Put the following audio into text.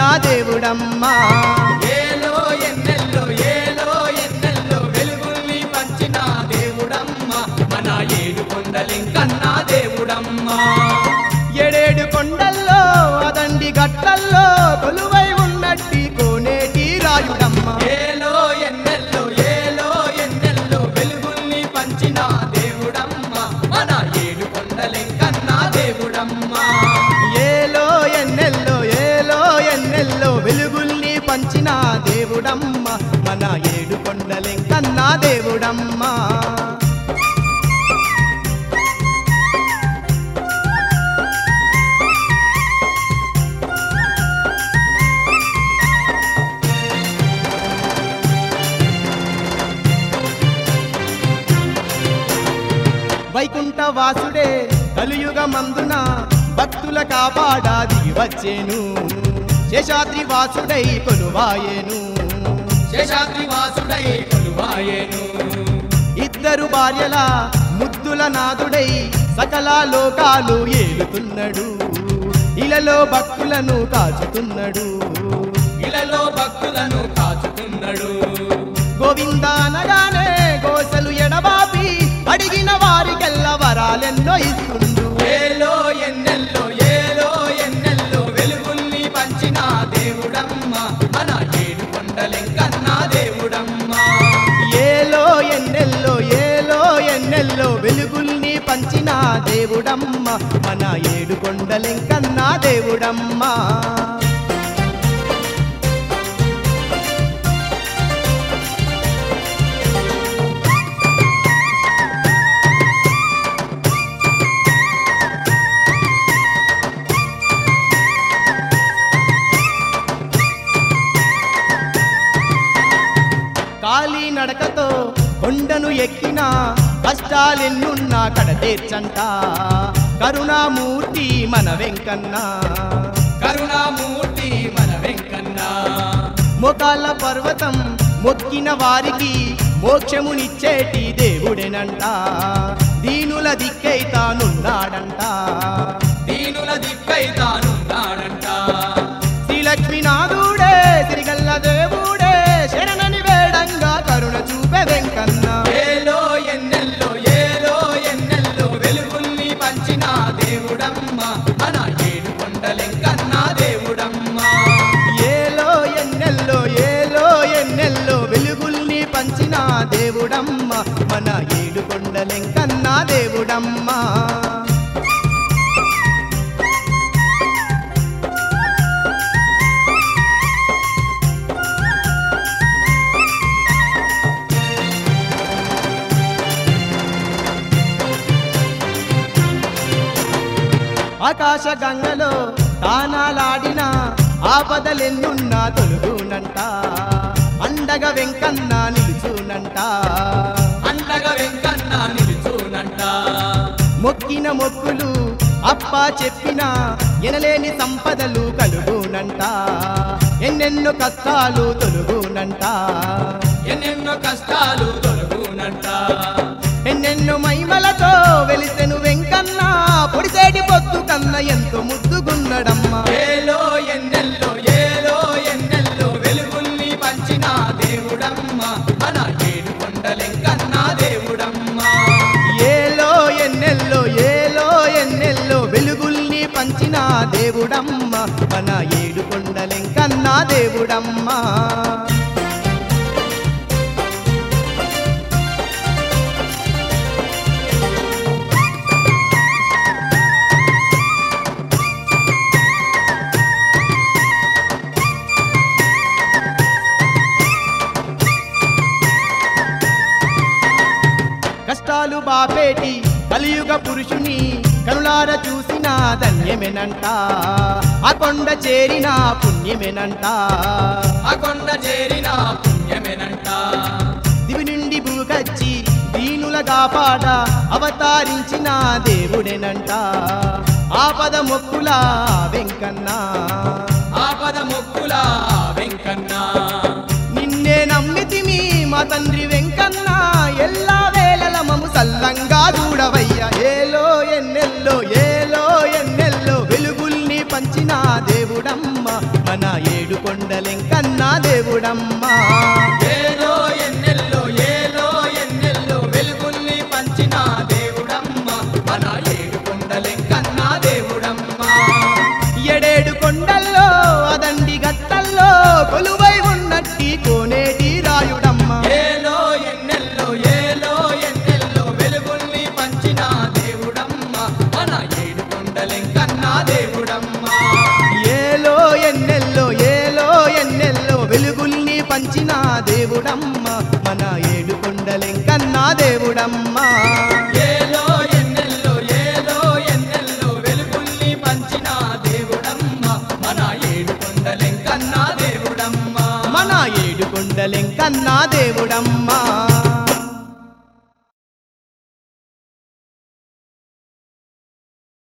దేవుడమ్మా ఏలో ఎన్నెల్లో వెలుగుల్ని పంచిన దేవుడమ్మా మన ఏడు కొండలెంకన్నా దేవుడమ్మా ఏడేడు కొండల్లో అదండి గట్టల్లో కొలువై ఉన్నట్టి కోనేటి రాయుడమ్మా ఏలో ఎన్నెల్లో వెలుగుల్ని పంచిన దేవుడమ్మా మన ఏడు కొండలెంకన్నా దేవుడమ్మా ఏలో ఎన్నెల్లో వెలుగుల్ని పంచిన దేవుడమ్మ మన ఏడు కొండలెంకన్నా దేవుడమ్మా వైకుంఠ వాసుడే కలియుగ మందున భక్తుల కాపాడాది వచ్చేను శేషాద్రి వాసుడై కొలువాయేను శేషాద్రి వాసుడై కొలువాయేను ఇద్దరు భార్యల ముద్దుల నాదుడై సకల లోకాలు ఏలుతున్నాడు ఇలలో భక్తులను కాచుతున్నాడు ఇలలో భక్తులను కాచుతున్నాడు గోవింద అనగానే గోసలు ఎడబాపి అడిగిన వారికెల్ల వరాలెన్నో ఇస్తుండు ఏలో ఎన్నెల్లో వెలుగుల్ని పంచిన దేవుడమ్మా మన ఏడు కొండలెంకన్నా దేవుడమ్మా ఏలో ఎన్నెల్లో వెలుగుల్ని పంచిన దేవుడమ్మ మన ఏడు కొండలెంకన్నా దేవుడమ్మా కాలి నడకతో కొండను ఎక్కిన కష్టాలెన్నున్నా కడతీర్చంట కరుణామూర్తి మన వెంకన్నా కరుణామూర్తి మన వెంకన్నా మోకాళ్ళ పర్వతం మొక్కిన వారికి మోక్షమునిచ్చేటి దేవుడేనంట దీనుల దిక్కై తానున్నాడంట దీనుల దిక్కై తానున్నాడంట శ్రీలక్ష్మీనాథుడే తిరిగల్ల దేవుడే శరణని వేడంగా కరుణ చూపే వెంకన్నా ఏలో ఎన్నెల్లో వెలుగుల్ని పంచిన దేవుడమ్మా మన ఏడు కొండలెంకన్నా దేవుడమ్మా ఏలో ఎన్నెల్లో వెలుగుల్ని పంచిన దేవుడమ్మ మన ఏడు కొండలెంకన్నా దేవుడమ్మా ఆకాశ గంగలో తానాలాడిన ఆపదలెన్నున్నా తొలుగునంట అండగా వెంకన్న నిలుచునంట అండగా వెంకన్న నిలుచునంట మొక్కిన మొక్కులు అప్ప చెప్పిన ఎనలేని సంపదలు కలుగునంట ఎన్నెన్నో కష్టాలు తొలుగునంట ఎన్నెన్నో కష్టాలు తొలగునంట ఎన్నెన్నో మహిమలతో వెలిసెను వెంకన్న పొడిసేటి పొత్తు కన్న ఎంతో ముద్దుగున్నడమ్మా ఏలో ఎన్నెల్లో వెలుగుల్ని పంచిన దేవుడమ్మా మన ఏడు కొండలెంకన్నా దేవుడమ్మా ఏలో ఎన్నెల్లో వెలుగుల్ని పంచిన దేవుడమ్మ మన ఏడు కొండలెంకన్నా దేవుడమ్మా కష్టాలు బాపేటి కలియుగ పురుషుని కనులార చూసిన ధన్యమేనంట ఆ కొండ చేరిన పుణ్యమేనంట ఆ కొండ చేరిన పుణ్యమేనంట దివి నుండి భూగచ్చి దీనుల కాపాడ అవతారించిన దేవుడేనంట ఆపద మొక్కుల వెంకన్నా ఆపద మొక్కుల వెంకన్నా నిన్నే నమ్మితిమి మా తండ్రి వెంకన్నా ఎల్లా వేళల మము సల్లంగా చూడవయ్యా ఏలో ఎన్నెల్లో వెలుగుల్ని పంచిన దేవుడమ్మ మన ఏడు దేవుడమ్మా ఏలో ఎన్నెల్లో వెలుగుల్ని పంచిన దేవుడమ్మ మన ఏడు కొండలెంకన్న దేవుడమ్మ ఎడేడు కొండల్లో అదండి గట్టల్లో కొలువై ఉన్నట్టి కోనేటి రాయుడమ్మ ఏలో ఎన్నెల్లో వెలుగుల్ని పంచిన దేవుడమ్మ మన ఏడు కొండలెంకన్న దేవుడమ్మ ఏలో ఎన్నెల్లో వెలుగుల్ని పంచిన దేవుడమ్మ మన ఏడు కొండలెంకన్నా దేవుడమ్మ ఏలో ఎన్నెల్లో వెలుగుల్ని పంచిన దేవుడమ్మ మన ఏడు కొండలెంకన్న దేవుడమ్మ మన ఏడు కొండలెంకన్నా దేవుడమ్మ